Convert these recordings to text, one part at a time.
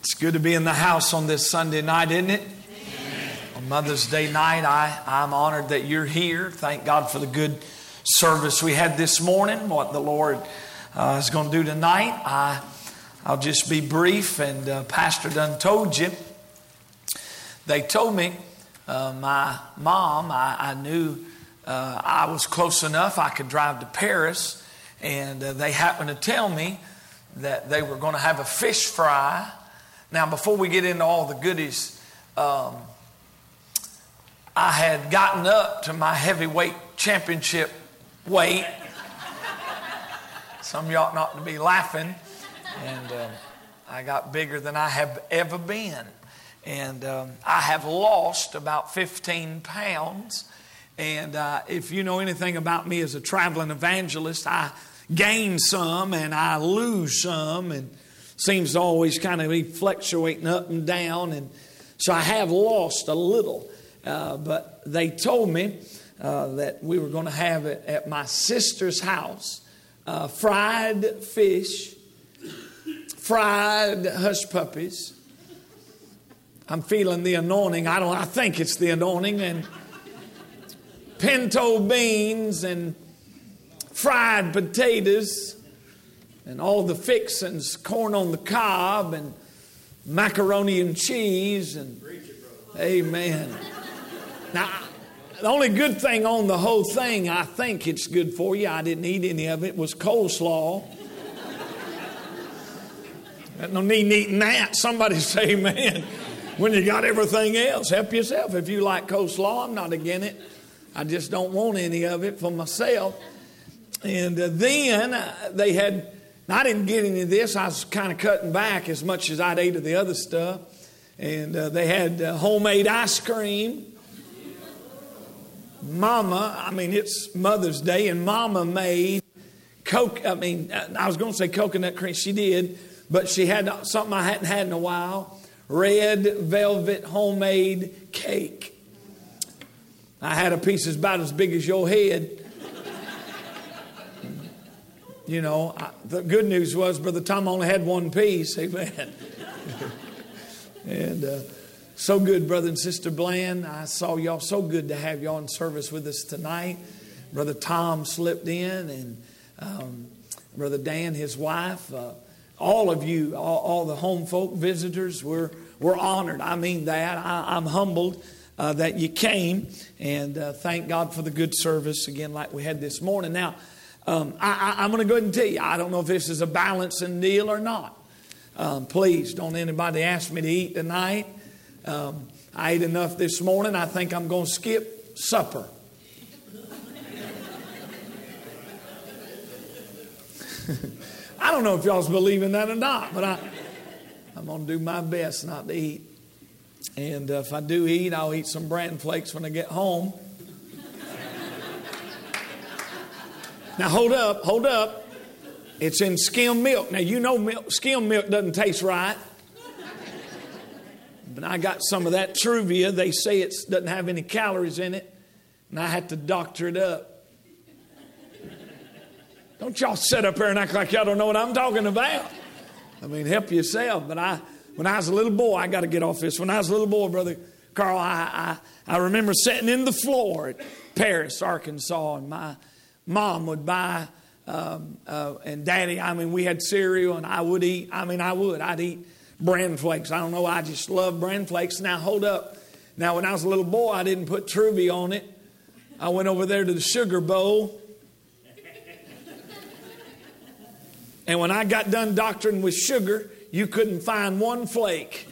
It's good to be in the house on this Sunday night, isn't it? Amen. On Mother's Day night, I'm honored that you're here. Thank God for the good service we had this morning, what the Lord is going to do tonight. I'll just be brief, and Pastor done told you. They told me, my mom, I knew I was close enough I could drive to Paris, and they happened to tell me that they were going to have a fish fry. Now, before we get into all the goodies, I had gotten up to my heavyweight championship weight. Some of you ought not to be laughing. And I got bigger than I have ever been. And I have lost about 15 pounds. And if you know anything about me as a traveling evangelist, I gain some and I lose some, and seems to always kind of be fluctuating up and down. And so I have lost a little. But they told me that we were going to have it at my sister's house. Fried fish, fried hush puppies. I'm feeling the anointing. I think it's the anointing. And pinto beans and fried potatoes. And all the fixings, corn on the cob and macaroni and cheese. And amen. Now, the only good thing on the whole thing, I think it's good for you, I didn't eat any of it, was coleslaw. There's no need in eating that. Somebody say amen. When you got everything else, help yourself. If you like coleslaw, I'm not against it. I just don't want any of it for myself. And then they had... Now, I didn't get any of this. I was kind of cutting back as much as I'd ate of the other stuff. And they had homemade ice cream. Mama, it's Mother's Day, and Mama made I was going to say coconut cream. She did, but she had something I hadn't had in a while. Red velvet homemade cake. I had a piece about as big as your head. You know, the good news was Brother Tom only had one piece. Amen. And so good, Brother and Sister Bland. I saw y'all. So good to have y'all in service with us tonight. Brother Tom slipped in, and Brother Dan, his wife. All of you, all the home folk visitors, we're honored. I mean that. I'm humbled that you came. And thank God for the good service, again, like we had this morning. Now, I'm going to go ahead and tell you, I don't know if this is a balancing deal or not. Please don't anybody ask me to eat tonight. I ate enough this morning. I think I'm going to skip supper. I don't know if y'all's believing that or not, but I'm going to do my best not to eat. And if I do eat, I'll eat some bran flakes when I get home. Now, hold up. It's in skim milk. Now, you know skim milk doesn't taste right. But I got some of that Truvia. They say it doesn't have any calories in it. And I had to doctor it up. Don't y'all sit up there and act like y'all don't know what I'm talking about. Help yourself. But when I was a little boy, I got to get off this. When I was a little boy, Brother Carl, I remember sitting in the floor at Paris, Arkansas, and my Mom would buy, and Daddy, we had cereal, and I would eat, I'd eat bran flakes. I don't know, I just love bran flakes. Now, hold up. Now, when I was a little boy, I didn't put Truvia on it. I went over there to the sugar bowl. And when I got done doctoring with sugar, you couldn't find one flake.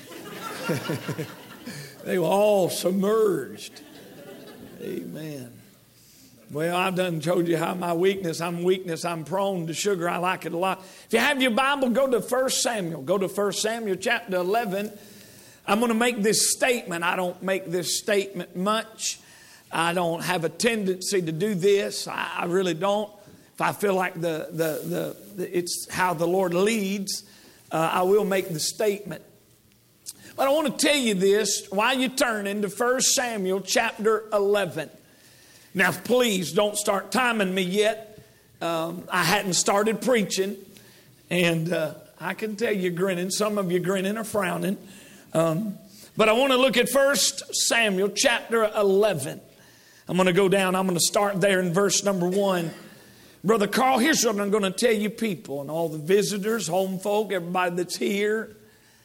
They were all submerged. Amen. Well, I've done told you how I'm prone to sugar. I like it a lot. If you have your Bible, go to 1 Samuel. Go to 1 Samuel chapter 11. I'm going to make this statement. I don't make this statement much. I don't have a tendency to do this. I really don't. If I feel like it's how the Lord leads, I will make the statement. But I want to tell you this while you turn into 1 Samuel chapter 11. Now, please don't start timing me yet. I hadn't started preaching, and I can tell you're grinning. Some of you grinning or frowning. But I want to look at 1 Samuel chapter 11. I'm going to go down. I'm going to start there in verse number 1. Brother Carl, here's what I'm going to tell you people and all the visitors, home folk, everybody that's here.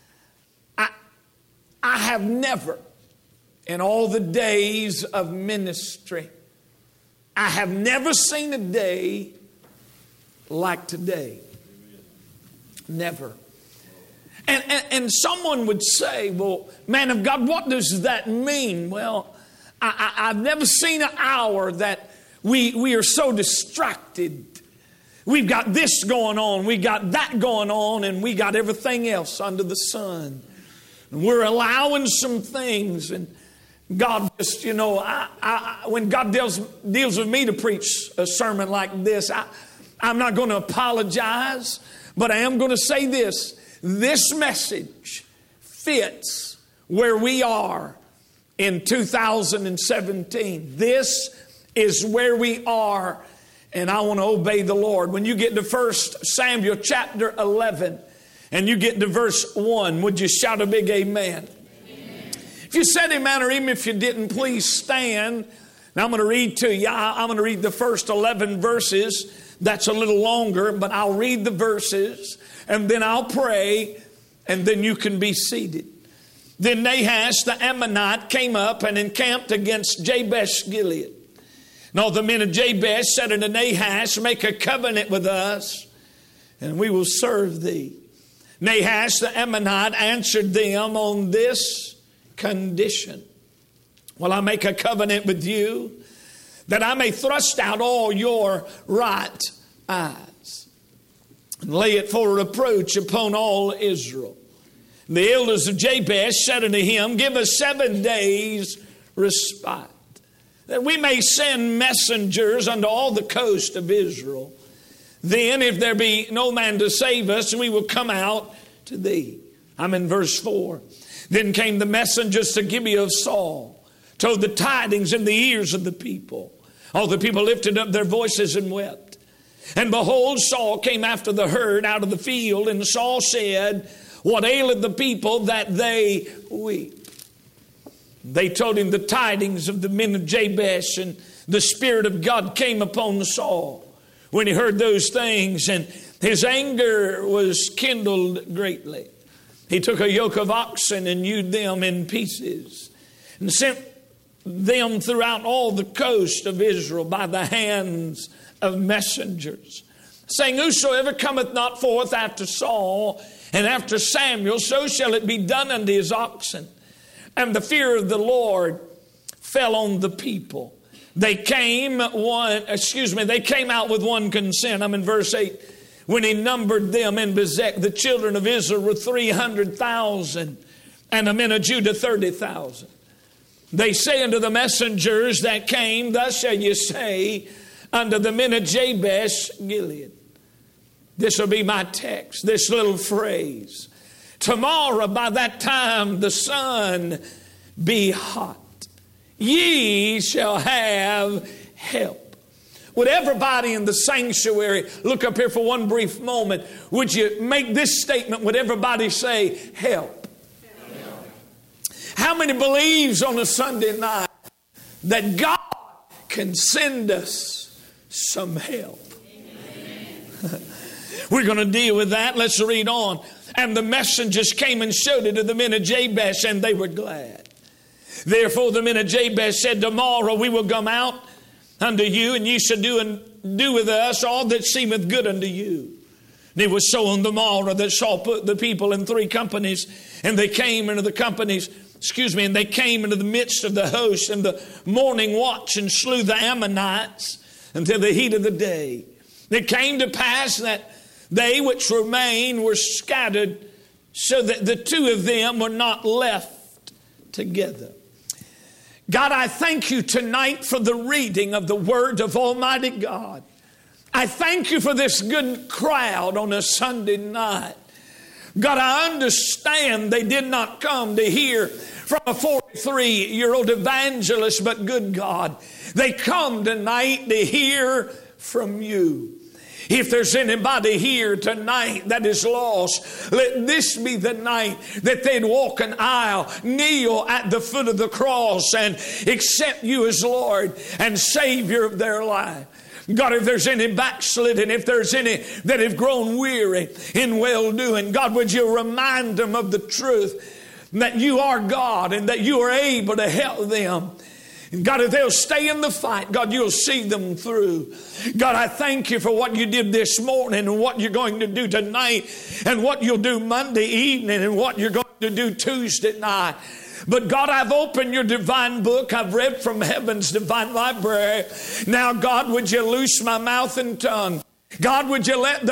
I have never, in all the days of ministry, I have never seen a day like today. Never. And someone would say, well, man of God, what does that mean? Well, I've never seen an hour that we are so distracted. We've got this going on, we got that going on, and we got everything else under the sun. And we're allowing some things, and God just, when God deals with me to preach a sermon like this, I'm not going to apologize, but I am going to say this. This message fits where we are in 2017. This is where we are, and I want to obey the Lord. When you get to 1 Samuel chapter 11 and you get to verse 1, would you shout a big amen? Amen. If you said amen, or even if you didn't, please stand. Now I'm going to read to you. I'm going to read the first 11 verses. That's a little longer, but I'll read the verses and then I'll pray and then you can be seated. Then Nahash the Ammonite came up and encamped against Jabesh Gilead. And all the men of Jabesh said unto Nahash, make a covenant with us, and we will serve thee. Nahash the Ammonite answered them on this condition. Will I make a covenant with you, that I may thrust out all your right eyes, and lay it for reproach upon all Israel. And the elders of Jabesh said unto him, give us 7 days respite, that we may send messengers unto all the coast of Israel. Then if there be no man to save us, we will come out to thee. I'm in verse 4. Then came the messengers to Gibeah of Saul, told the tidings in the ears of the people. All the people lifted up their voices and wept. And behold, Saul came after the herd out of the field, and Saul said, what aileth the people that they weep? They told him the tidings of the men of Jabesh, and the Spirit of God came upon Saul when he heard those things, and his anger was kindled greatly. He took a yoke of oxen and hewed them in pieces, and sent them throughout all the coast of Israel by the hands of messengers, saying, whosoever cometh not forth after Saul and after Samuel, so shall it be done unto his oxen. And the fear of the Lord fell on the people. They came out with one consent. I'm in verse 8. When he numbered them in Bezek, the children of Israel were 300,000, and the men of Judah 30,000. They say unto the messengers that came, thus shall you say unto the men of Jabesh Gilead. This will be my text, this little phrase. Tomorrow by that time the sun be hot. Ye shall have help. Would everybody in the sanctuary look up here for one brief moment? Would you make this statement? Would everybody say, help? Help. How many believes on a Sunday night that God can send us some help? We're going to deal with that. Let's read on. And the messengers came and showed it to the men of Jabesh, and they were glad. Therefore the men of Jabesh said, tomorrow we will come out unto you, and ye shall do with us all that seemeth good unto you. And it was so on the morrow that Saul put the people in 3 companies, and they came into the midst of the host in the morning watch, and slew the Ammonites until the heat of the day. It came to pass that they which remained were scattered, so that the 2 of them were not left together. God, I thank you tonight for the reading of the word of Almighty God. I thank you for this good crowd on a Sunday night. God, I understand they did not come to hear from a 43-year-old evangelist, but good God, they come tonight to hear from you. If there's anybody here tonight that is lost, let this be the night that they'd walk an aisle, kneel at the foot of the cross, and accept you as Lord and Savior of their life. God, if there's any backslidden, if there's any that have grown weary in well-doing, God, would you remind them of the truth that you are God and that you are able to help them. And God, if they'll stay in the fight, God, you'll see them through. God, I thank you for what you did this morning and what you're going to do tonight and what you'll do Monday evening and what you're going to do Tuesday night. But God, I've opened your divine book. I've read from heaven's divine library. Now, God, would you loose my mouth and tongue? God, would you let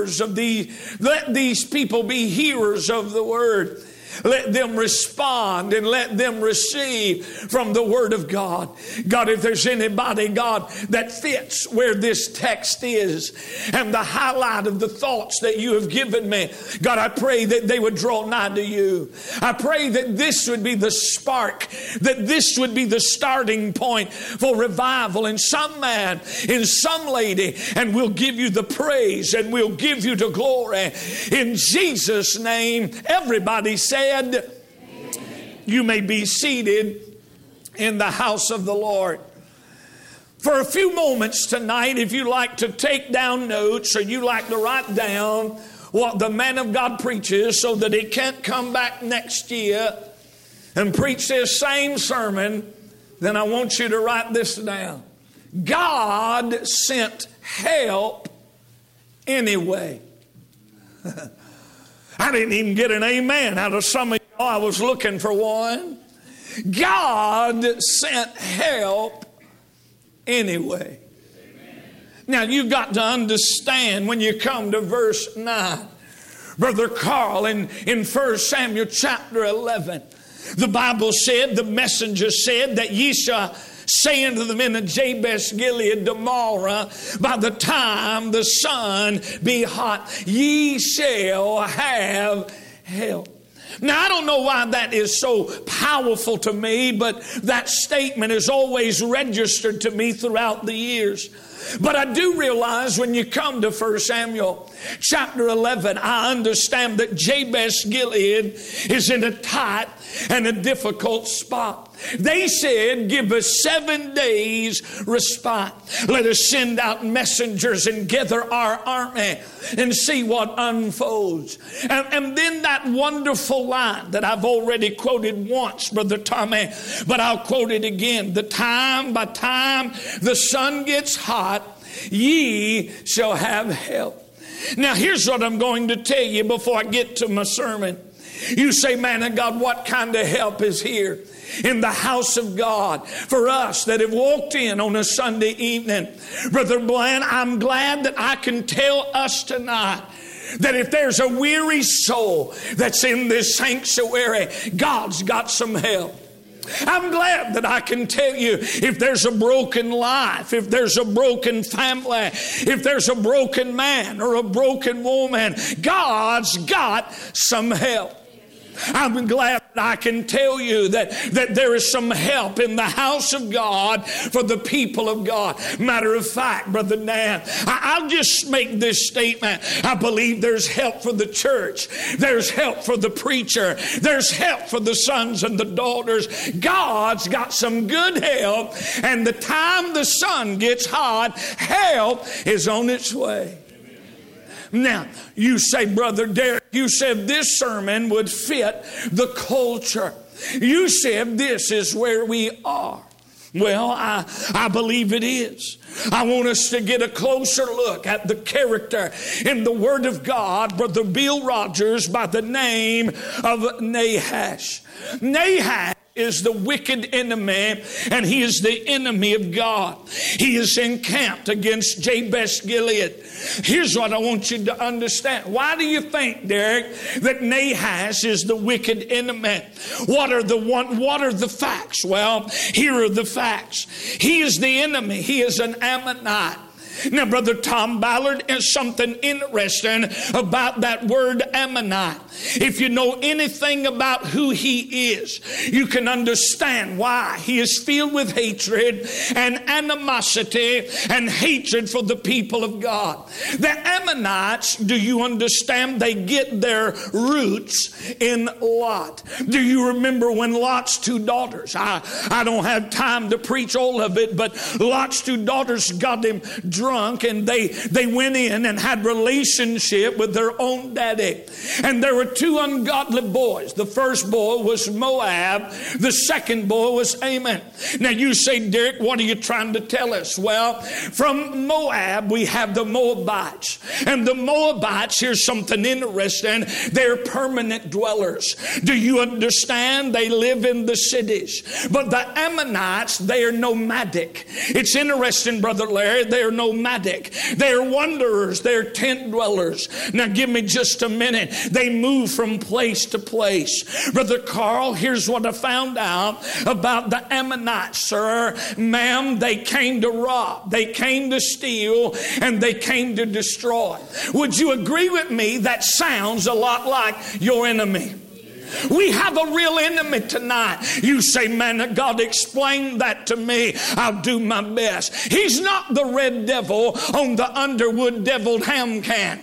these people be hearers of the word? Let them respond and let them receive from the Word of God. God, if there's anybody, God, that fits where this text is and the highlight of the thoughts that you have given me, God, I pray that they would draw nigh to you. I pray that this would be the spark, that this would be the starting point for revival in some man, in some lady, and we'll give you the praise and we'll give you the glory. In Jesus' name, everybody said, amen. You may be seated in the house of the Lord. For a few moments tonight, if you like to take down notes or you like to write down what the man of God preaches so that he can't come back next year and preach this same sermon, then I want you to write this down. God sent help anyway. I didn't even get an amen out of some of y'all. I was looking for one. God sent help anyway. Amen. Now you've got to understand when you come to verse 9. Brother Carl, in 1 Samuel chapter 11, the Bible said, the messenger said that ye shall say unto the men of Jabesh Gilead tomorrow, by the time the sun be hot, ye shall have help. Now, I don't know why that is so powerful to me, but that statement is always registered to me throughout the years. But I do realize when you come to 1 Samuel chapter 11, I understand that Jabesh Gilead is in a tight and a difficult spot. They said, give us 7 days respite. Let us send out messengers and gather our army and see what unfolds. And then that wonderful line that I've already quoted once, Brother Tommy, but I'll quote it again. By time the sun gets hot, ye shall have help. Now here's what I'm going to tell you before I get to my sermon. You say, man of God, what kind of help is here in the house of God for us that have walked in on a Sunday evening? Brother Bland, I'm glad that I can tell us tonight that if there's a weary soul that's in this sanctuary, God's got some help. I'm glad that I can tell you if there's a broken life, if there's a broken family, if there's a broken man or a broken woman, God's got some help. I'm glad that I can tell you that there is some help in the house of God for the people of God. Matter of fact, Brother Nan, I'll just make this statement. I believe there's help for the church. There's help for the preacher. There's help for the sons and the daughters. God's got some good help. And the time the sun gets hot, help is on its way. Now, you say, Brother Derek, you said this sermon would fit the culture. You said this is where we are. Well, I believe it is. I want us to get a closer look at the character in the Word of God, Brother Bill Rogers, by the name of Nahash. Nahash is the wicked enemy, and he is the enemy of God. He is encamped against Jabesh Gilead. Here's what I want you to understand. Why do you think, Derek, that Nahash is the wicked enemy? What are the facts? Well, here are the facts. He is the enemy. He is an Ammonite. Now, Brother Tom Ballard, is something interesting about that word Ammonite. If you know anything about who he is, you can understand why he is filled with hatred and animosity and hatred for the people of God. The Ammonites, do you understand, they get their roots in Lot. Do you remember when Lot's two daughters, I don't have time to preach all of it, but Lot's two daughters got him drunk, and they went in and had relationship with their own daddy. And there were two ungodly boys. The first boy was Moab. The second boy was Ammon. Now you say, Derek, what are you trying to tell us? Well, from Moab we have the Moabites. And the Moabites, here's something interesting, they're permanent dwellers. Do you understand? They live in the cities. But the Ammonites, they are nomadic. It's interesting, Brother Larry, they're nomadic. They're wanderers. They're tent dwellers. Now give me just a minute. They move from place to place. Brother Carl, here's what I found out about the Ammonites, sir. Ma'am, they came to rob. They came to steal. And they came to destroy. Would you agree with me? That sounds a lot like your enemy. We have a real enemy tonight. You say, man of God, explain that to me. I'll do my best. He's not the red devil on the Underwood deviled ham can.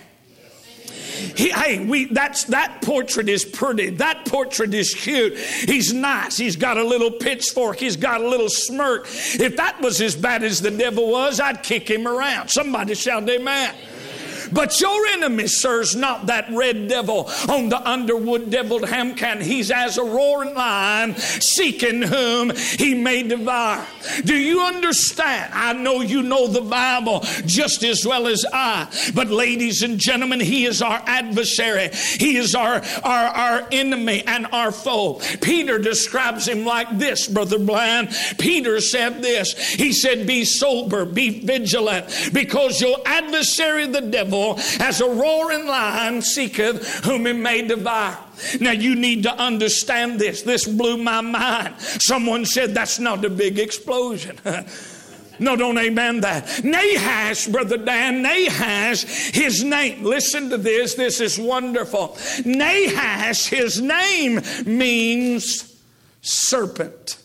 That portrait is pretty. That portrait is cute. He's nice. He's got a little pitchfork. He's got a little smirk. If that was as bad as the devil was, I'd kick him around. Somebody shout amen. But your enemy, sir, is not that red devil on the Underwood deviled ham can. He's as a roaring lion, seeking whom he may devour. Do you understand? I know you know the Bible just as well as I. But ladies and gentlemen, he is our adversary. He is our enemy and our foe. Peter describes him like this, Brother Bland. Peter said this. He said, be sober, be vigilant, because your adversary, the devil, as a roaring lion seeketh whom he may devour. Now you need to understand this. This blew my mind. Someone said that's not a big explosion. No, don't amen that. Nahash, Brother Dan, Nahash, his name, listen to this. This is wonderful. Nahash, his name means serpent.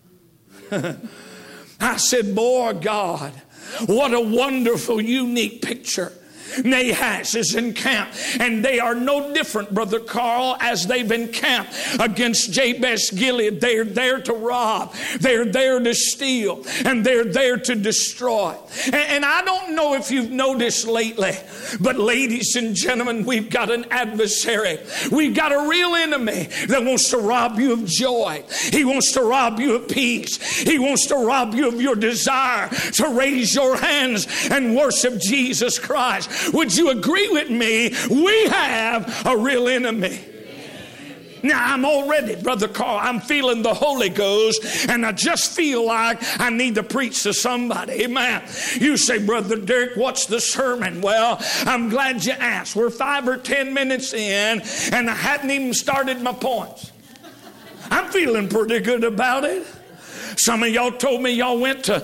I said, boy, God, what a wonderful, unique picture. Nahash is encamped, and they are no different, Brother Carl, as they've encamped against Jabesh Gilead. They're there to rob, they're there to steal, and they're there to destroy. And I don't know if you've noticed lately, but ladies and gentlemen, we've got an adversary. We've got a real enemy that wants to rob you of joy. He wants to rob you of peace. He wants to rob you of your desire to raise your hands and worship Jesus Christ. Would you agree with me? We have a real enemy. Now, I'm already, Brother Carl, I'm feeling the Holy Ghost, and I just feel like I need to preach to somebody. Amen. You say, Brother Derek, what's the sermon? Well, I'm glad you asked. We're 5 or 10 minutes in, and I hadn't even started my points. I'm feeling pretty good about it. Some of y'all told me y'all went to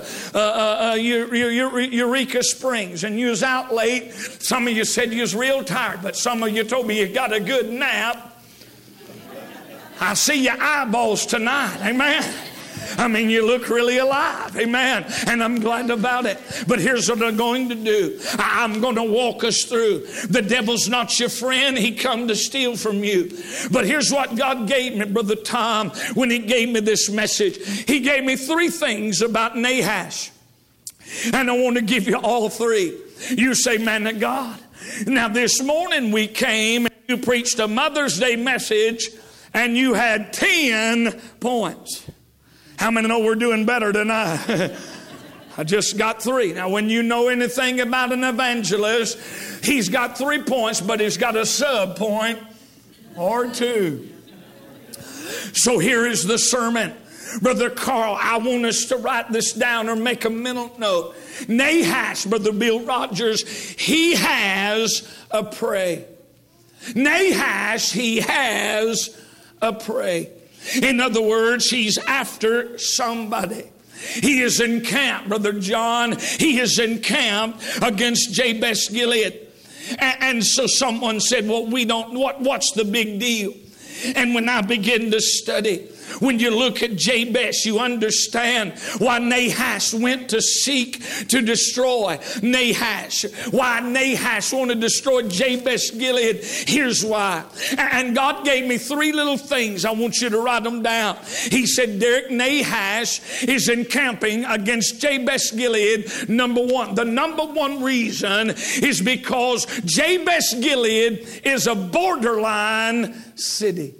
Eureka Springs and you was out late. Some of you said you was real tired, but some of you told me you got a good nap. I see your eyeballs tonight. Amen. I mean, you look really alive. Amen. And I'm glad about it. But here's what I'm going to do. I'm going to walk us through. The devil's not your friend. He come to steal from you. But here's what God gave me, Brother Tom, when he gave me this message. He gave me 3 things about Nahash. And I want to give you all 3. You say, man of God. Now, this morning we came and you preached a Mother's Day message and you had 10 points. How many know we're doing better tonight? I just got 3. Now, when you know anything about an evangelist, he's got 3 points, but he's got a sub point or 2. So here is the sermon. Brother Carl, I want us to write this down or make a mental note. Nahash, Brother Bill Rogers, he has a prey. Nahash, he has a prey. In other words, he's after somebody. He is encamped, Brother John, he is encamped against Jabesh Gilead. And so someone said, well, what's the big deal? And when I begin to study, when you look at Jabesh, you understand why Nahash went to seek to destroy Nahash. Why Nahash wanted to destroy Jabesh Gilead. Here's why. And God gave me 3 little things. I want you to write them down. He said, Derek, Nahash is encamping against Jabesh Gilead. Number 1. The number 1 reason is because Jabesh Gilead is a borderline city.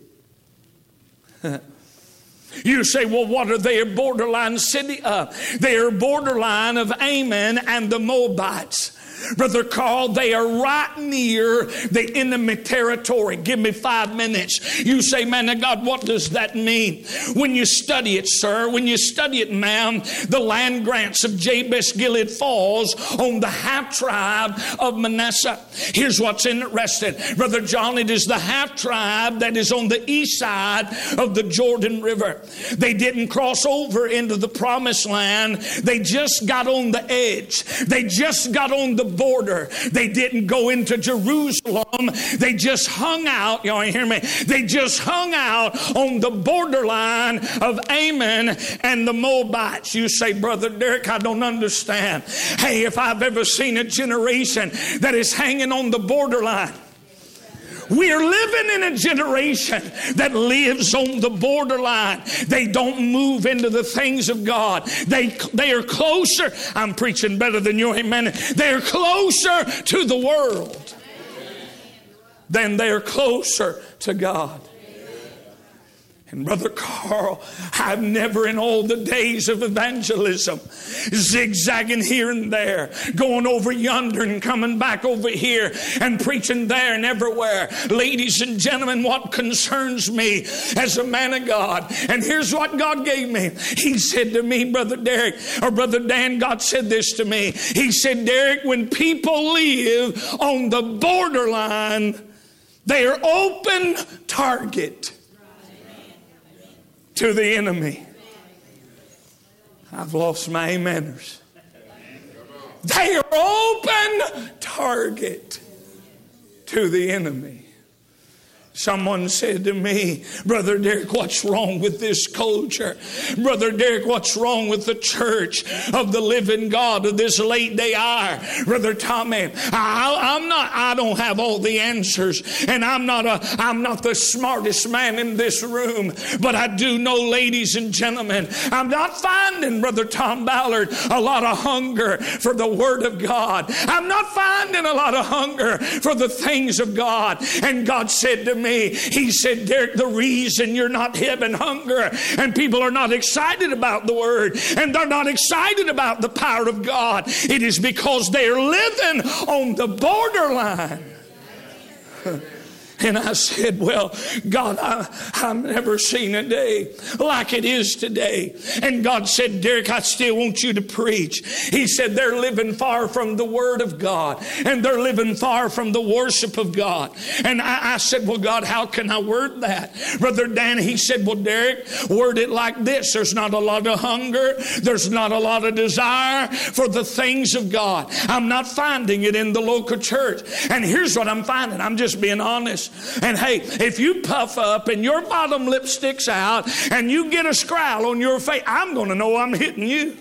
You say, well, what are they a borderline city of? They are borderline of Ammon and the Moabites. Brother Carl, they are right near the enemy territory. Give me 5 minutes. You say, man of God, what does that mean? When you study it, sir, when you study it, ma'am, the land grants of Jabesh Gilead falls on the half tribe of Manasseh. Here's what's interesting. Brother John, it is the half tribe that is on the east side of the Jordan River. They didn't cross over into the promised land. They just got on the edge. They just got on the border. They didn't go into Jerusalem. They just hung out. Y'all hear me? They just hung out on the borderline of Ammon and the Moabites. You say, Brother Derek, I don't understand. Hey, if I've ever seen a generation that is hanging on the borderline, we are living in a generation that lives on the borderline. They don't move into the things of God. They are closer. I'm preaching better than you, amen. They are closer to the world than they are closer to God. And Brother Carl, I've never in all the days of evangelism, zigzagging here and there, going over yonder and coming back over here and preaching there and everywhere. Ladies and gentlemen, what concerns me as a man of God, and here's what God gave me. He said to me, Brother Derek, or Brother Dan, God said this to me. He said, Derek, when people live on the borderline, they are open target to the enemy. I've lost my ameners. They are open target to the enemy. Someone said to me, Brother Derek, what's wrong with this culture? Brother Derek, what's wrong with the church of the living God of this late day hour? Brother Tommy, I don't have all the answers, and I'm not the smartest man in this room, but I do know, ladies and gentlemen, I'm not finding, Brother Tom Ballard, a lot of hunger for the Word of God. I'm not finding a lot of hunger for the things of God. And God said to me, He said, Derek, the reason you're not having hunger and people are not excited about the Word and they're not excited about the power of God, it is because they're living on the borderline. And I said, well, God, I've never seen a day like it is today. And God said, Derek, I still want you to preach. He said, they're living far from the Word of God, and they're living far from the worship of God. And I said, well, God, how can I word that? Brother Dan, he said, well, Derek, word it like this. There's not a lot of hunger. There's not a lot of desire for the things of God. I'm not finding it in the local church. And here's what I'm finding. I'm just being honest. And hey, if you puff up and your bottom lip sticks out and you get a scowl on your face, I'm going to know I'm hitting you.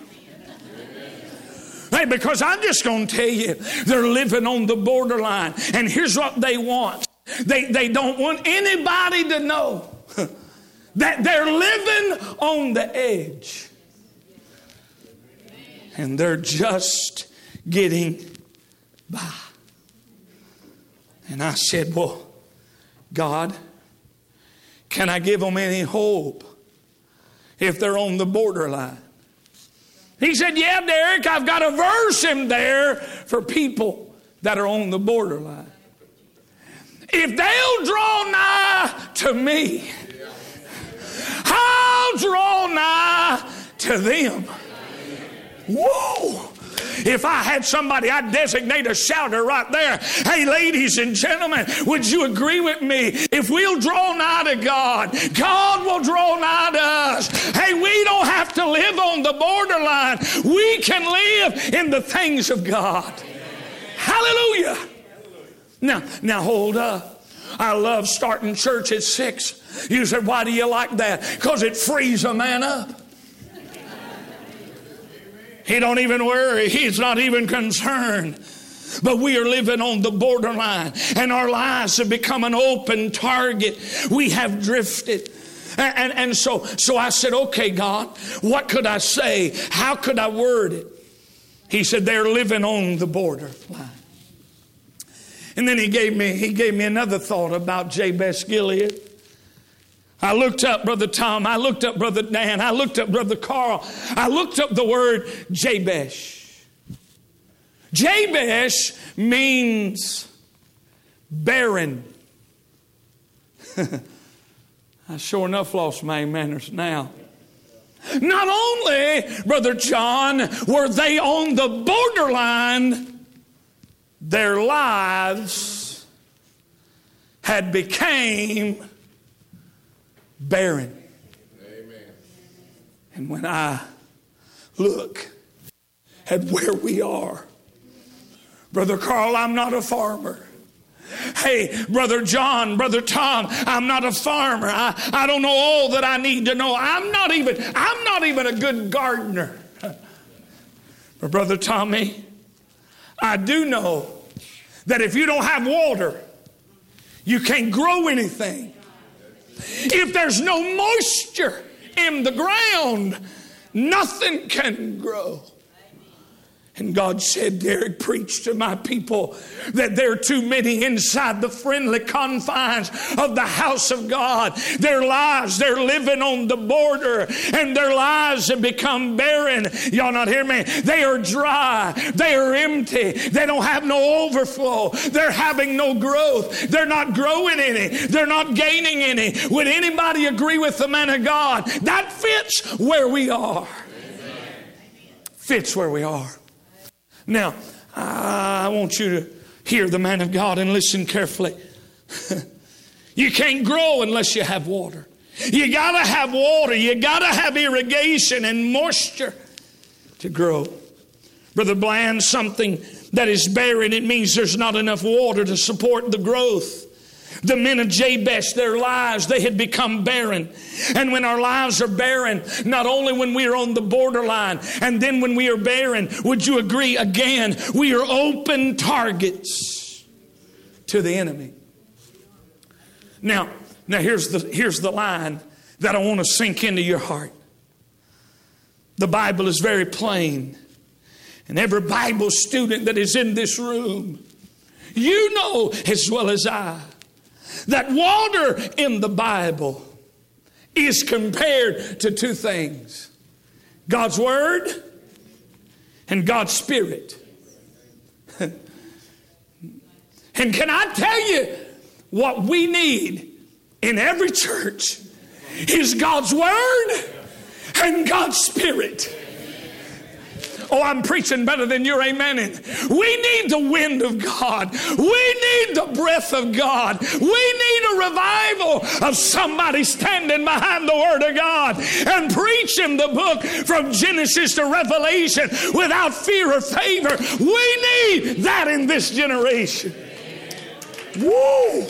Hey, because I'm just going to tell you, they're living on the borderline. And here's what they want. They don't want anybody to know that they're living on the edge. And they're just getting by. And I said, well, God, can I give them any hope if they're on the borderline? He said, yeah, Derek, I've got a verse in there for people that are on the borderline. If they'll draw nigh to me, I'll draw nigh to them. Whoa! if I had somebody, I'd designate a shouter right there. Hey, ladies and gentlemen, would you agree with me? If we'll draw nigh to God, God will draw nigh to us. Hey, we don't have to live on the borderline. We can live in the things of God. Hallelujah. Now hold up. I love starting church at 6. You said, why do you like that? Because it frees a man up. He don't even worry. He's not even concerned. But we are living on the borderline, and our lives have become an open target. We have drifted. And so I said, okay, God, what could I say? How could I word it? He said, they're living on the borderline. And then he gave me another thought about Jabesh Gilead. I looked up Brother Tom. I looked up Brother Dan. I looked up Brother Carl. I looked up the word Jabesh. Jabesh means barren. I sure enough lost my manners now. Not only, Brother John, were they on the borderline, their lives had became barren. Amen. And when I look at where we are, Brother Carl, I'm not a farmer. Hey, Brother John, Brother Tom, I'm not a farmer. I don't know all that I need to know. I'm not even a good gardener. But Brother Tommy, I do know that if you don't have water, you can't grow anything. If there's no moisture in the ground, nothing can grow. And God said, Derek, preach to my people that there are too many inside the friendly confines of the house of God. Their lives, they're living on the border, and their lives have become barren. Y'all not hear me? They are dry. They are empty. They don't have no overflow. They're having no growth. They're not growing any. They're not gaining any. Would anybody agree with the man of God? That fits where we are. Fits where we are. Now, I want you to hear the man of God and listen carefully. You can't grow unless you have water. You got to have water. You got to have irrigation and moisture to grow. Brother Bland, something that is barren, it means there's not enough water to support the growth. The men of Jabesh, their lives, they had become barren. And when our lives are barren, not only when we are on the borderline, and then when we are barren, would you agree again, we are open targets to the enemy. Now here's the line that I want to sink into your heart. The Bible is very plain. And every Bible student that is in this room, you know as well as I, that water in the Bible is compared to two things: God's Word and God's Spirit. And can I tell you what we need in every church is God's Word and God's Spirit. Oh, I'm preaching better than you're amening. We need the wind of God. We need the breath of God. We need a revival of somebody standing behind the Word of God and preaching the book from Genesis to Revelation without fear or favor. We need that in this generation. Woo!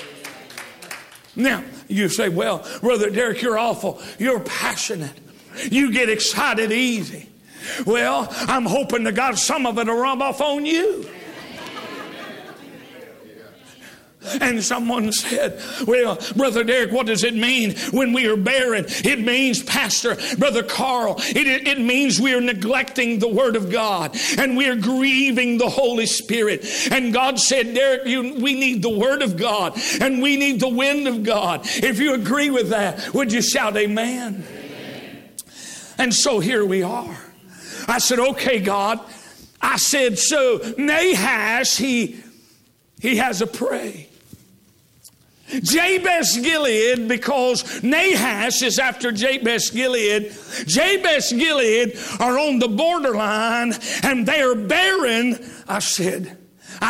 Now, you say, well, Brother Derek, you're awful. You're passionate. You get excited easy. Well, I'm hoping to God some of it will rub off on you. And someone said, well, Brother Derek, what does it mean when we are barren? It means, Pastor, Brother Carl, it means we are neglecting the Word of God and we are grieving the Holy Spirit. And God said, Derek, we need the Word of God and we need the wind of God. If you agree with that, would you shout amen? Amen. And so here we are. I said, okay, God. I said, so Nahash, he has a prey. Jabesh Gilead, because Nahash is after Jabesh Gilead. Jabesh Gilead are on the borderline and they are barren. I said,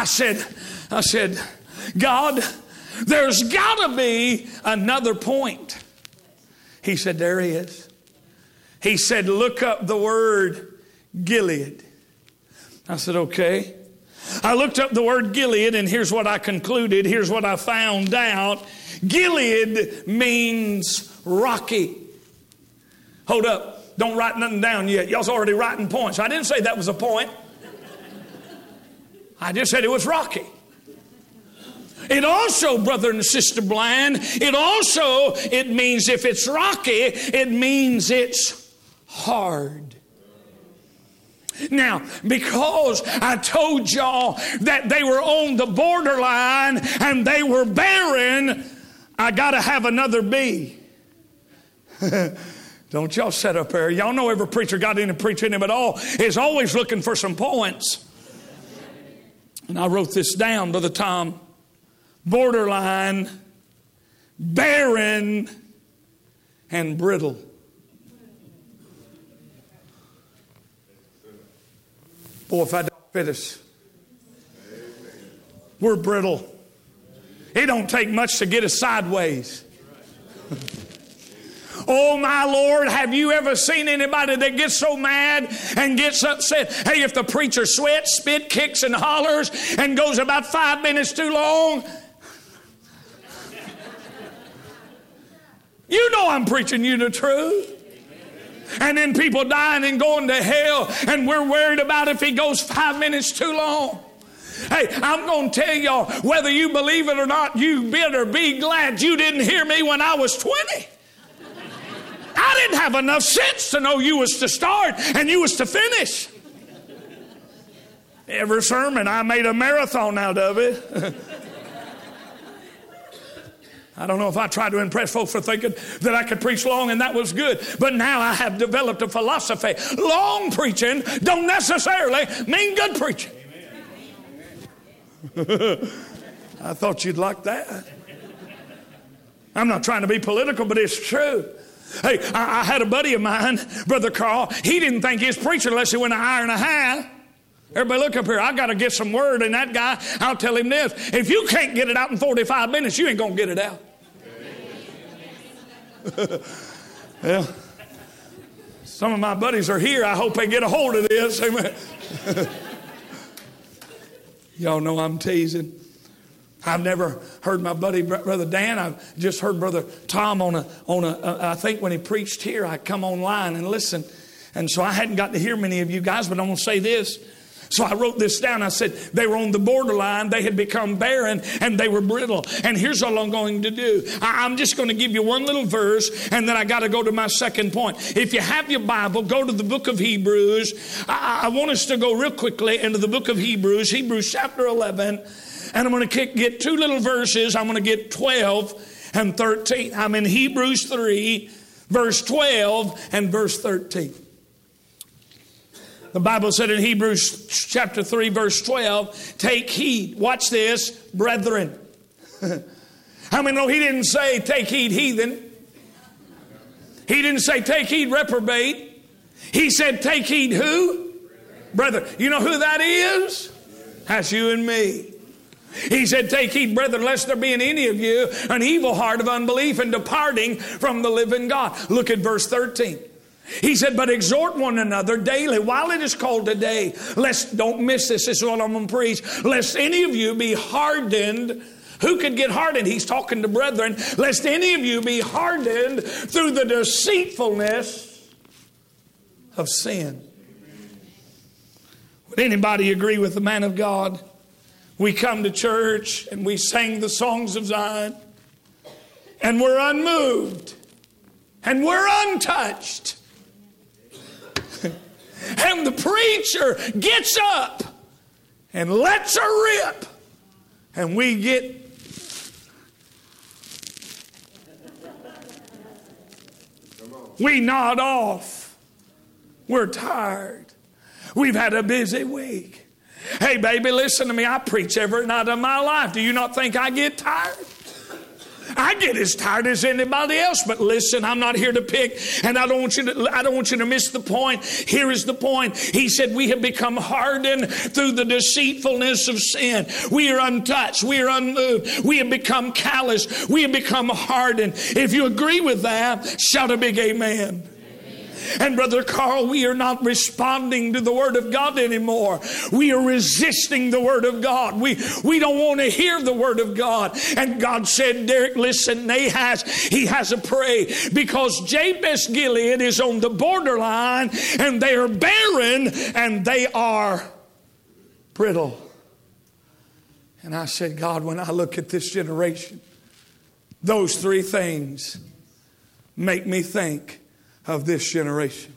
God, there's got to be another point. He said, there is. He said, look up the word Gilead. I said, okay. I looked up the word Gilead, and here's what I concluded. Here's what I found out. Gilead means rocky. Hold up. Don't write nothing down yet. Y'all's already writing points. I didn't say that was a point. I just said it was rocky. It also, brother and sister Bland, it means if it's rocky, it means it's hard. Now, because I told y'all that they were on the borderline and they were barren, I got to have another B. Don't y'all sit up there. Y'all know every preacher got in and preaching him at all is always looking for some points. And I wrote this down, Brother Tom. Borderline, barren, and brittle. Boy, if I don't fit us, we're brittle. It don't take much to get us sideways. Oh, my Lord, have you ever seen anybody that gets so mad and gets upset? Hey, if the preacher sweats, spit, kicks, and hollers and goes about 5 minutes too long, you know I'm preaching you the truth. And then people dying and going to hell, and we're worried about if he goes 5 minutes too long. Hey, I'm going to tell y'all, whether you believe it or not, you better be glad you didn't hear me when I was 20. I didn't have enough sense to know you was to start and you was to finish. Every sermon, I made a marathon out of it. I don't know if I tried to impress folks for thinking that I could preach long and that was good. But now I have developed a philosophy. Long preaching don't necessarily mean good preaching. I thought you'd like that. I'm not trying to be political, but it's true. Hey, I had a buddy of mine, Brother Carl. He didn't think he was preaching unless he went an hour and a half. Everybody look up here. I got to get some word in that guy. I'll tell him this. If you can't get it out in 45 minutes, you ain't going to get it out. Well, some of my buddies are here. I hope they get a hold of this. Amen. Y'all know I'm teasing. I've never heard my buddy, Brother Dan. I've just heard Brother Tom on a I think when he preached here, I come online and listen. And so I hadn't got to hear many of you guys, but I'm going to say this. So I wrote this down. I said they were on the borderline. They had become barren and they were brittle. And here's all I'm going to do. I'm just going to give you one little verse and then I got to go to my second point. If you have your Bible, go to the book of Hebrews. I want us to go real quickly into the book of Hebrews, Hebrews chapter 11. And I'm going to get two little verses. I'm going to get 12 and 13. I'm in Hebrews 3, verse 12 and verse 13. The Bible said in Hebrews chapter 3, verse 12, take heed. Watch this, brethren. How many know he didn't say take heed, heathen? He didn't say take heed, reprobate. He said take heed who? Brethren. You know who that is? That's you and me. He said, take heed, brethren, lest there be in any of you an evil heart of unbelief and departing from the living God. Look at verse 13. He said, but exhort one another daily while it is called today. Don't miss this. This is what I'm going to preach. Lest any of you be hardened. Who could get hardened? He's talking to brethren. Lest any of you be hardened through the deceitfulness of sin. Would anybody agree with the man of God? We come to church and we sing the songs of Zion. And we're unmoved. And we're untouched. And the preacher gets up and lets her rip. And we nod off. We're tired. We've had a busy week. Hey, baby, listen to me. I preach every night of my life. Do you not think I get tired? I get as tired as anybody else, but listen, I'm not here to pick, and I don't want you to miss the point. Here is the point. He said, we have become hardened through the deceitfulness of sin. We are untouched. We are unmoved. We have become callous. We have become hardened. If you agree with that, shout a big amen. And Brother Carl, we are not responding to the Word of God anymore. We are resisting the Word of God. We don't want to hear the Word of God. And God said, Derek, listen, Nahash, he has to pray because Jabesh Gilead is on the borderline and they are barren and they are brittle. And I said, God, when I look at this generation, those three things make me think of this generation.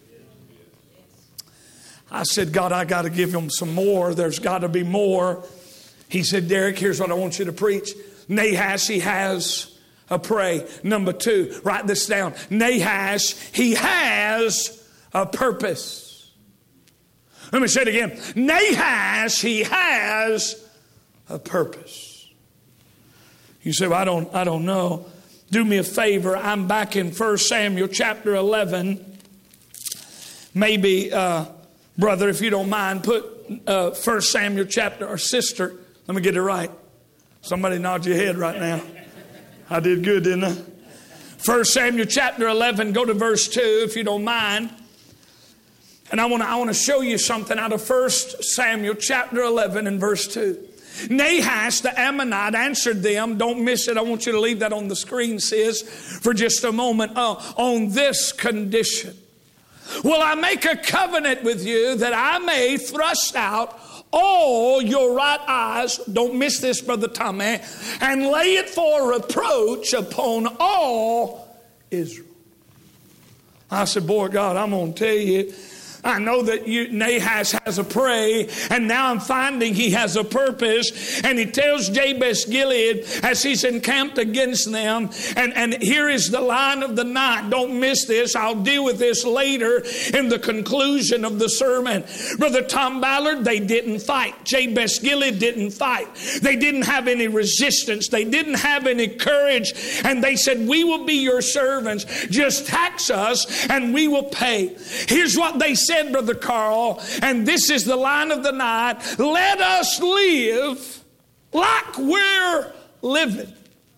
I said, God, I got to give them some more. There's got to be more. He said, Derek, here's what I want you to preach. Nahash, he has a prey. Number 2, write this down. Nahash, he has a purpose. Let me say it again. Nahash, he has a purpose. You say, well, I don't know. Do me a favor. I'm back in 1 Samuel chapter 11. Maybe, brother, if you don't mind, put 1 Samuel chapter, or sister, let me get it right. Somebody nod your head right now. I did good, didn't I? 1 Samuel chapter 11, go to verse 2 if you don't mind. And I want to show you something out of 1 Samuel chapter 11 and verse 2. Nahash the Ammonite answered them. Don't miss it. I want you to leave that on the screen, sis, for just a moment. On this condition. Will I make a covenant with you that I may thrust out all your right eyes, don't miss this, Brother Tommy, and lay it for reproach upon all Israel. I said, boy, God, I'm going to tell you, I know that Nahash has a prey, and now I'm finding he has a purpose. And he tells Jabesh Gilead as he's encamped against them, and here is the line of the night. Don't miss this. I'll deal with this later in the conclusion of the sermon. Brother Tom Ballard, they didn't fight. Jabesh Gilead didn't fight. They didn't have any resistance. They didn't have any courage. And they said, we will be your servants. Just tax us and we will pay. Here's what they said, Brother Carl, and this is the line of the night. Let us live like we're living.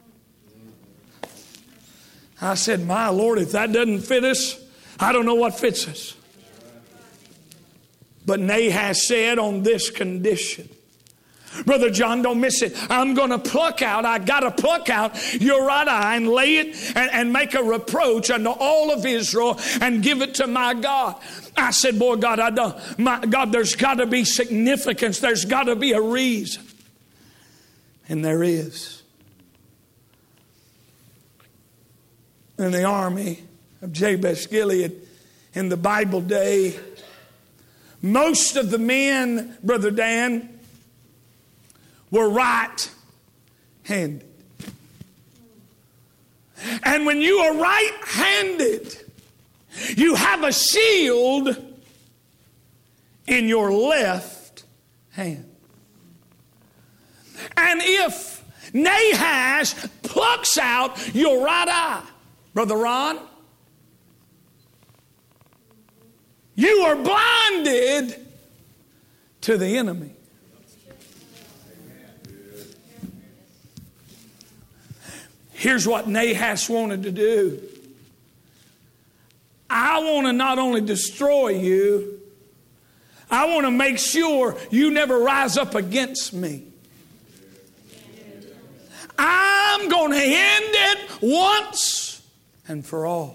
I said, my Lord, if that doesn't fit us, I don't know what fits us. But Nahash said, on this condition. Brother John, don't miss it. I'm going to I got to pluck out your right eye and lay it and make a reproach unto all of Israel and give it to my God. I said, boy, God, God, there's got to be significance. There's got to be a reason. And there is. In the army of Jabesh Gilead in the Bible day, most of the men, Brother Dan, were right-handed. And when you are right-handed, you have a shield in your left hand. And if Nahash plucks out your right eye, Brother Ron, you are blinded to the enemy. Here's what Nahash wanted to do. I want to not only destroy you, I want to make sure you never rise up against me. I'm going to end it once and for all.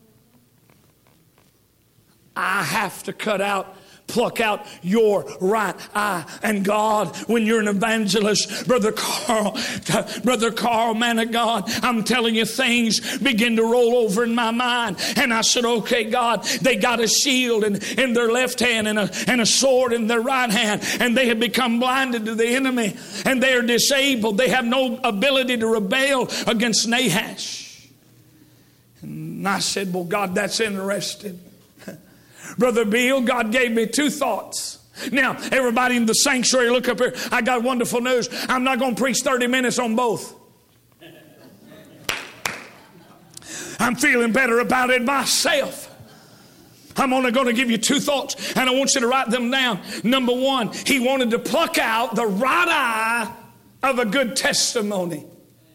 I have to pluck out your right eye. And God, when you're an evangelist, Brother Carl, man of God, I'm telling you, things begin to roll over in my mind. And I said, okay, God, they got a shield in their left hand and a sword in their right hand. And they have become blinded to the enemy. And they are disabled. They have no ability to rebel against Nahash. And I said, well, God, that's interesting. Brother Bill, God gave me 2 thoughts. Now, everybody in the sanctuary, look up here. I got wonderful news. I'm not going to preach 30 minutes on both. I'm feeling better about it myself. I'm only going to give you two thoughts, and I want you to write them down. Number one, he wanted to pluck out the right eye of a good testimony.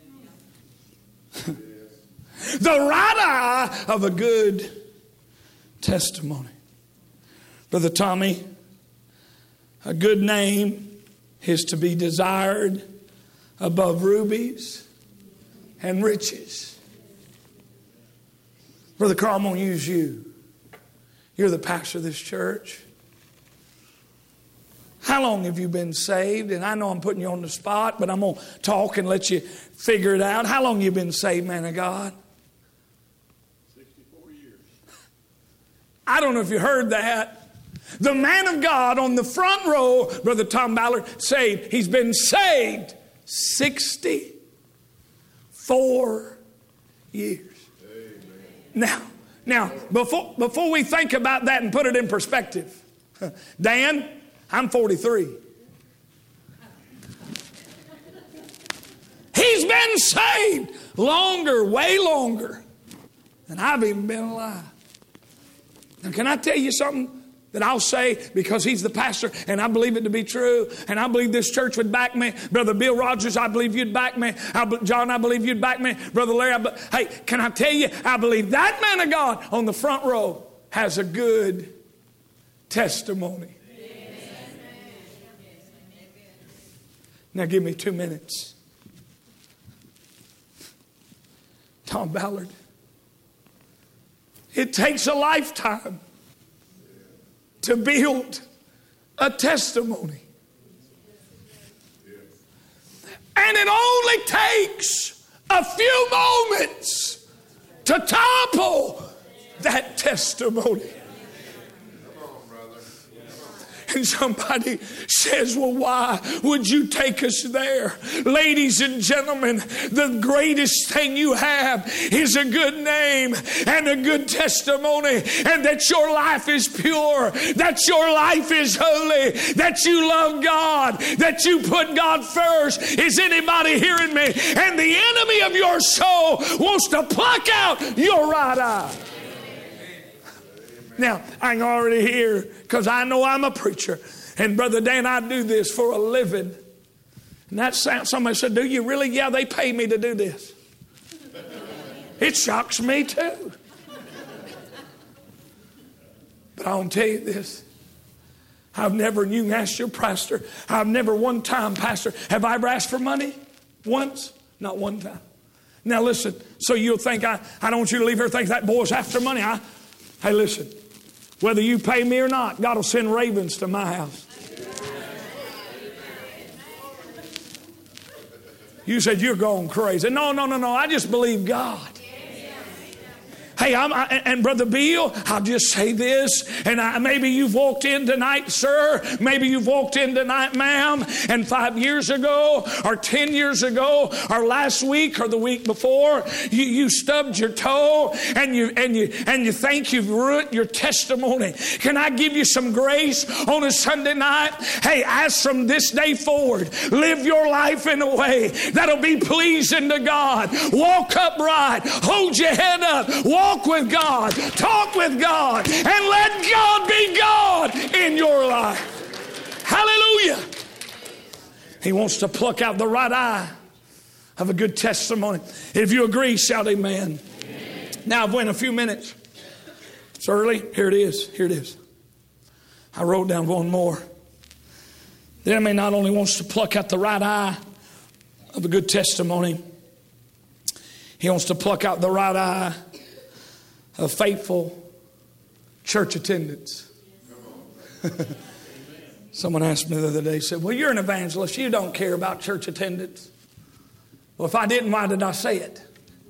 The right eye of a good testimony. Brother Tommy, a good name is to be desired above rubies and riches. Brother Carl, I'm going to use you. You're the pastor of this church. How long have you been saved? And I know I'm putting you on the spot, but I'm going to talk and let you figure it out. How long have you been saved, man of God? 64 years. I don't know if you heard that. The man of God on the front row, Brother Tom Ballard, saved. He's been saved 64 years. Amen. Now, before we think about that and put it in perspective, Dan, I'm 43. He's been saved longer, way longer than I've even been alive. Now, can I tell you something that I'll say because he's the pastor and I believe it to be true and I believe this church would back me? Brother Bill Rogers, I believe you'd back me. John, I believe you'd back me. Brother Larry, hey, can I tell you, I believe that man of God on the front row has a good testimony. Now give me 2 minutes. Tom Ballard. It takes a lifetime to build a testimony. And it only takes a few moments to topple that testimony. And somebody says, well, why would you take us there? Ladies and gentlemen, the greatest thing you have is a good name and a good testimony, and that your life is pure, that your life is holy, that you love God, that you put God first. Is anybody hearing me? And the enemy of your soul wants to pluck out your right eye. Now, I can already hear, because I know I'm a preacher. And Brother Dan, I do this for a living. And that sounds, somebody said, do you really? Yeah, they pay me to do this. It shocks me too. But I want to tell you this. I've never, and you can ask your pastor, I've never one time, pastor, have I ever asked for money? Once? Not one time. Now listen, so you'll think, I don't want you to leave here thinking that boy's after money. Hey, listen. Whether you pay me or not, God will send ravens to my house. You said you're going crazy. No. I just believe God. Hey, and Brother Bill, I'll just say this, and maybe you've walked in tonight, sir, maybe you've walked in tonight, ma'am, and 5 years ago, or 10 years ago, or last week, or the week before, you stubbed your toe, and you think you've ruined your testimony. Can I give you some grace on a Sunday night? Hey, as from this day forward, live your life in a way that'll be pleasing to God. Walk upright, hold your head up, walk with God, talk with God, and let God be God in your life. Hallelujah. He wants to pluck out the right eye of a good testimony. If you agree, shout amen. Amen. Now I've went a few minutes. It's early. Here it is. I wrote down one more. The enemy not only wants to pluck out the right eye of a good testimony, he wants to pluck out the right eye of faithful church attendance. Someone asked me the other day, said, well, you're an evangelist. You don't care about church attendance. Well, if I didn't, why did I say it?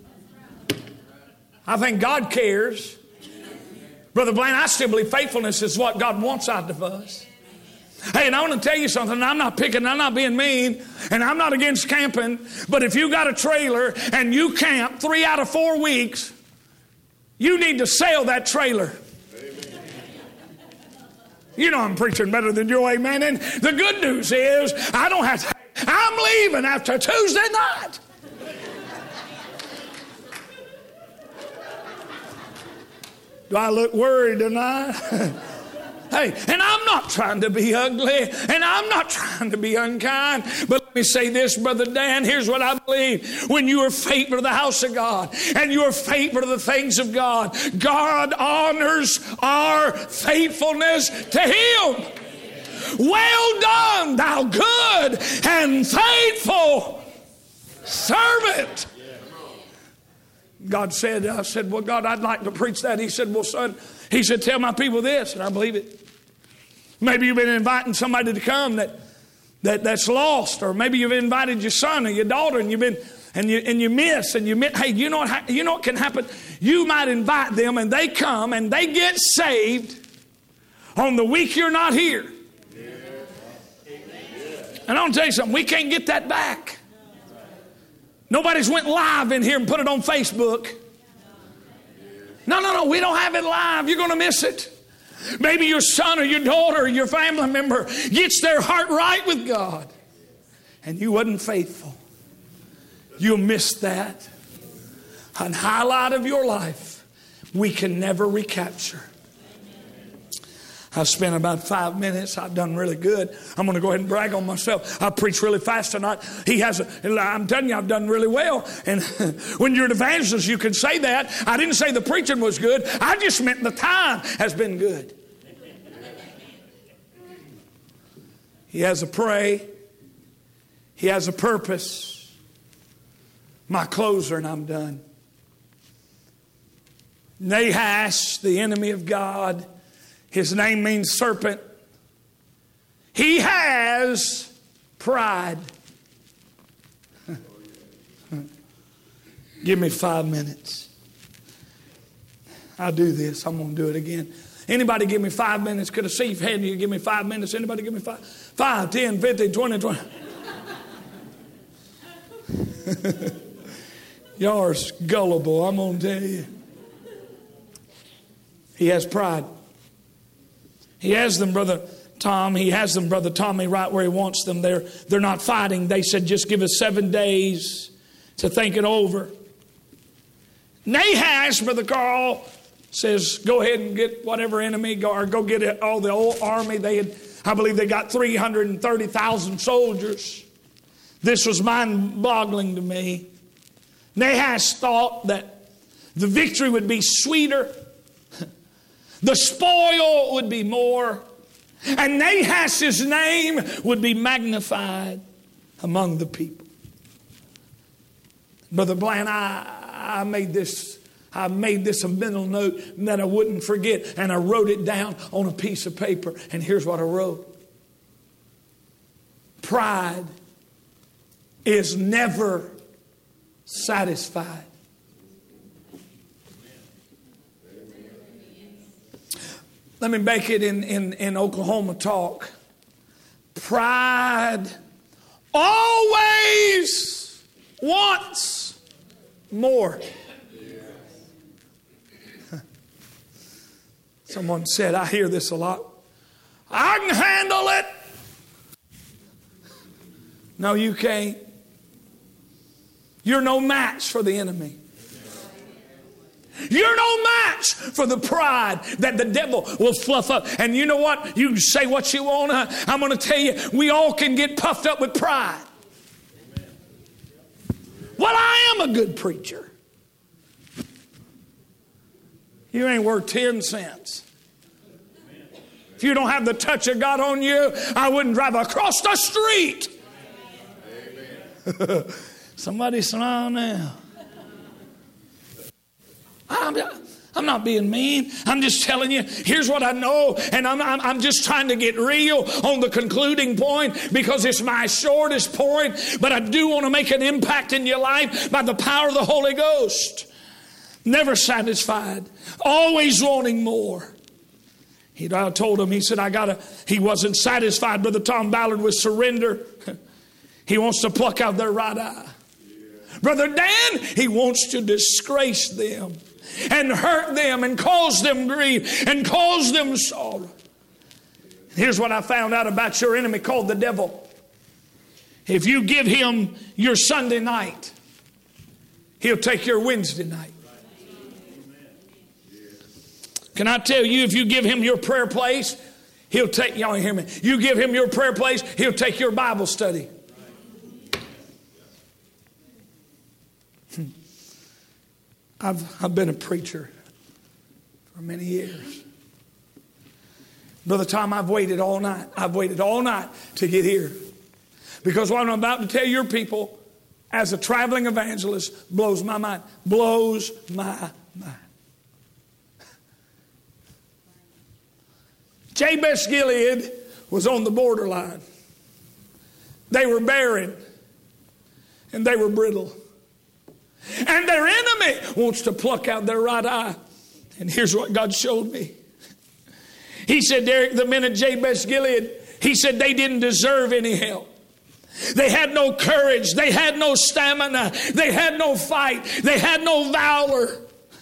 I think God cares. Brother Blaine, I still believe faithfulness is what God wants out of us. Hey, and I want to tell you something. I'm not being mean, and I'm not against camping, but if you got a trailer and you camp 3 out of 4 weeks, you need to sell that trailer. Amen. You know I'm preaching better than you, amen. And the good news is I don't have to. I'm leaving after Tuesday night. Do I look worried tonight? Hey, and I'm not trying to be ugly, and I'm not trying to be unkind. But let me say this, Brother Dan, here's what I believe. When you are faithful to the house of God, and you are faithful to the things of God, God honors our faithfulness to Him. Well done, thou good and faithful servant. God said, I said, well, God, I'd like to preach that. He said, well, son, he said, tell my people this, and I believe it. Maybe you've been inviting somebody to come that's lost, or maybe you've invited your son or your daughter, and you miss. Hey, you know what can happen? You might invite them, and they come and they get saved on the week you're not here. And I'll tell you something, we can't get that back. Nobody's went live in here and put it on Facebook. No, we don't have it live. You're going to miss it. Maybe your son or your daughter or your family member gets their heart right with God, and you wasn't faithful. You'll miss that. An highlight of your life we can never recapture. I've spent about 5 minutes. I've done really good. I'm going to go ahead and brag on myself. I preach really fast tonight. I'm telling you, I've done really well. And when you're an evangelist, you can say that. I didn't say the preaching was good. I just meant the time has been good. He has a pray. He has a purpose. My closer, and I'm done. Nahash, the enemy of God. His name means serpent. He has pride. Give me 5 minutes. I'll do this. I'm going to do it again. Anybody give me 5 minutes? Could I see your hand? You give me 5 minutes. Anybody give me 5? 5, 10, 15, 20, 20. Y'all are gullible, I'm going to tell you. He has pride. He has them, Brother Tom. He has them, Brother Tommy, right where he wants them. They're not fighting. They said, just give us 7 days to think it over. Nahash, Brother Carl, says, go ahead and get whatever enemy, or go get all the old army. I believe they got 330,000 soldiers. This was mind-boggling to me. Nahash thought that the victory would be sweeter. The spoil would be more, and Nahash's name would be magnified among the people. Brother Bland, I made this a mental note that I wouldn't forget, and I wrote it down on a piece of paper, and here's what I wrote. Pride is never satisfied. Let me make it in Oklahoma talk. Pride always wants more. Someone said, I hear this a lot. I can handle it. No, you can't. You're no match for the enemy. You're no match for the pride that the devil will fluff up. And you know what? You can say what you want. I'm going to tell you, we all can get puffed up with pride. Well, I am a good preacher. You ain't worth 10 cents. If you don't have the touch of God on you, I wouldn't drive across the street. Somebody smile now. I'm not being mean. I'm just telling you, here's what I know. And I'm just trying to get real on the concluding point because it's my shortest point. But I do want to make an impact in your life by the power of the Holy Ghost. Never satisfied. Always wanting more. I told him, he said, he wasn't satisfied, Brother Tom Ballard, with surrender. He wants to pluck out their right eye. Brother Dan, he wants to disgrace them and hurt them and cause them grief and cause them sorrow. Here's what I found out about your enemy called the devil. If you give him your Sunday night, he'll take your Wednesday night. Can I tell you, if you give him your prayer place, he'll take, y'all hear me? You give him your prayer place, he'll take your Bible study. I've been a preacher for many years. Brother Tom, I've waited all night. I've waited all night to get here. Because what I'm about to tell your people as a traveling evangelist blows my mind. Blows my mind. Jabesh Gilead was on the borderline. They were barren. And they were brittle. And their enemy wants to pluck out their right eye. And here's what God showed me. He said, Derek, the men at Jabesh Gilead, he said they didn't deserve any help. They had no courage. They had no stamina. They had no fight. They had no valor.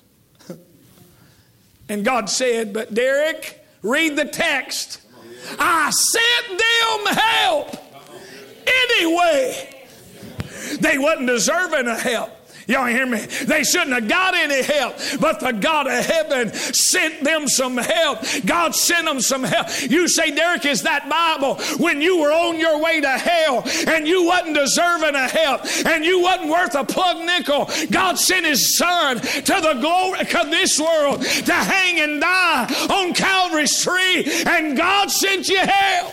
And God said, but Derek, read the text. I sent them help anyway. They wasn't deserving of help. Y'all hear me? They shouldn't have got any help, but the God of heaven sent them some help. God sent them some help. You say, Derek, is that Bible? When you were on your way to hell and you wasn't deserving of help and you wasn't worth a plug nickel, God sent his son to the glory of this world to hang and die on Calvary's tree, and God sent you help.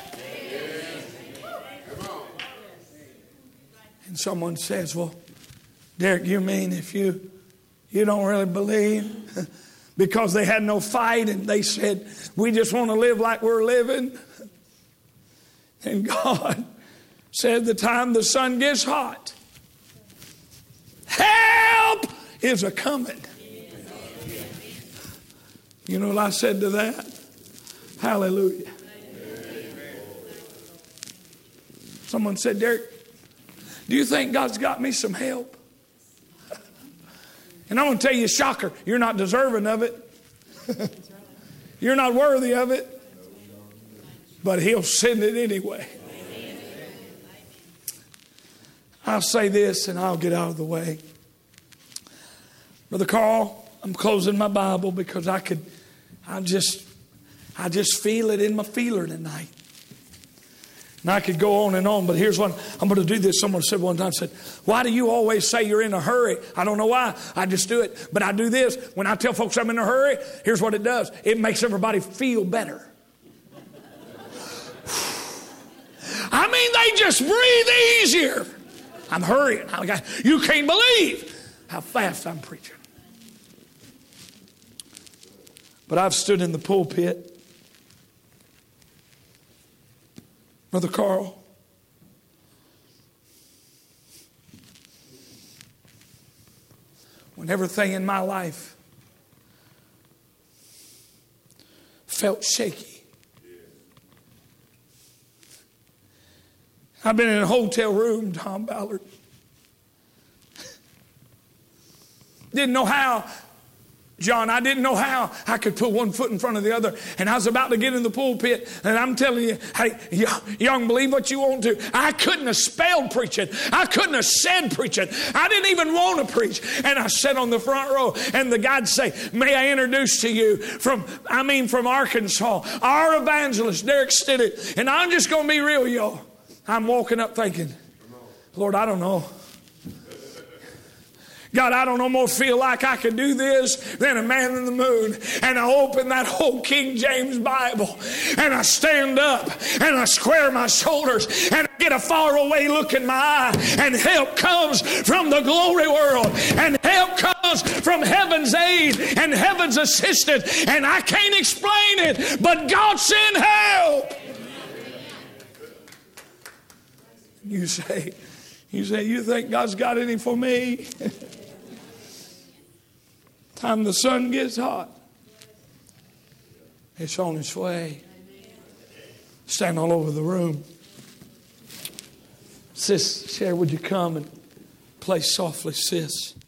And someone says, well, Derek, you mean if you don't really believe? Because they had no fight and they said, we just want to live like we're living. And God said, the time the sun gets hot, help is a-coming. You know what I said to that? Hallelujah. Someone said, Derek, do you think God's got me some help? And I'm going to tell you, shocker, you're not deserving of it. You're not worthy of it. But he'll send it anyway. I'll say this and I'll get out of the way. Brother Carl, I'm closing my Bible because I just feel it in my feeler tonight. And I could go on and on, but here's what I'm going to do this. Someone said one time, why do you always say you're in a hurry? I don't know why. I just do it. But I do this. When I tell folks I'm in a hurry, here's what it does. It makes everybody feel better. I mean, they just breathe easier. I'm hurrying. You can't believe how fast I'm preaching. But I've stood in the pulpit. Brother Carl, when everything in my life felt shaky, I've been in a hotel room, Tom Ballard. Didn't know how, John, I didn't know how I could put one foot in front of the other. And I was about to get in the pulpit. And I'm telling you, hey, y'all can believe what you want to. I couldn't have spelled preaching. I couldn't have said preaching. I didn't even want to preach. And I sat on the front row. And the guy'd say, may I introduce to you from Arkansas, our evangelist, Derek Stinnett. And I'm just going to be real, y'all. I'm walking up thinking, Lord, I don't know. God, I don't almost feel like I could do this than a man in the moon. And I open that whole King James Bible and I stand up and I square my shoulders and I get a far away look in my eye, and help comes from the glory world, and help comes from heaven's aid and heaven's assistance, and I can't explain it, but God sent help. You say, you think God's got any for me? Time the sun gets hot, it's on its way. Stand all over the room. Sis, Cher, would you come and play softly, sis?